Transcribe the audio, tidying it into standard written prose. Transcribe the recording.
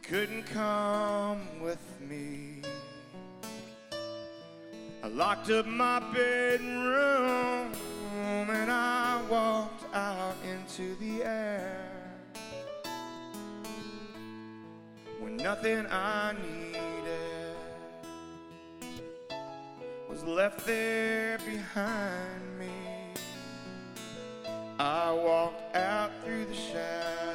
couldn't come with me. I locked up my bedroom and I walked out into the air when nothing I needed was left there behind me. I walked out through the shadows.